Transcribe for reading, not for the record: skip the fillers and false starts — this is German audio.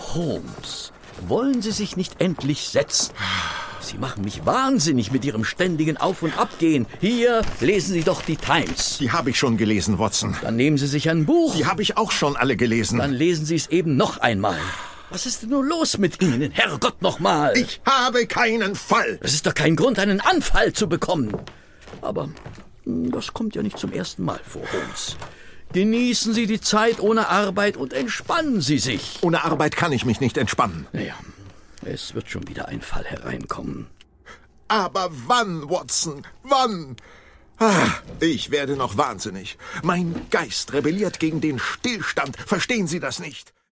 Holmes, wollen Sie sich nicht endlich setzen? Sie machen mich wahnsinnig mit Ihrem ständigen Auf- und Abgehen. Hier, lesen Sie doch die Times. Die habe ich schon gelesen, Watson. Dann nehmen Sie sich ein Buch. Die habe ich auch schon alle gelesen. Dann lesen Sie es eben noch einmal. Was ist denn nur los mit Ihnen? Herrgott nochmal! Ich habe keinen Fall! Das ist doch kein Grund, einen Anfall zu bekommen. Aber das kommt ja nicht zum ersten Mal vor, Holmes. Genießen Sie die Zeit ohne Arbeit und entspannen Sie sich. Ohne Arbeit kann ich mich nicht entspannen. Naja, es wird schon wieder ein Fall hereinkommen. Aber wann, Watson? Wann? Ich werde noch wahnsinnig. Mein Geist rebelliert gegen den Stillstand. Verstehen Sie das nicht?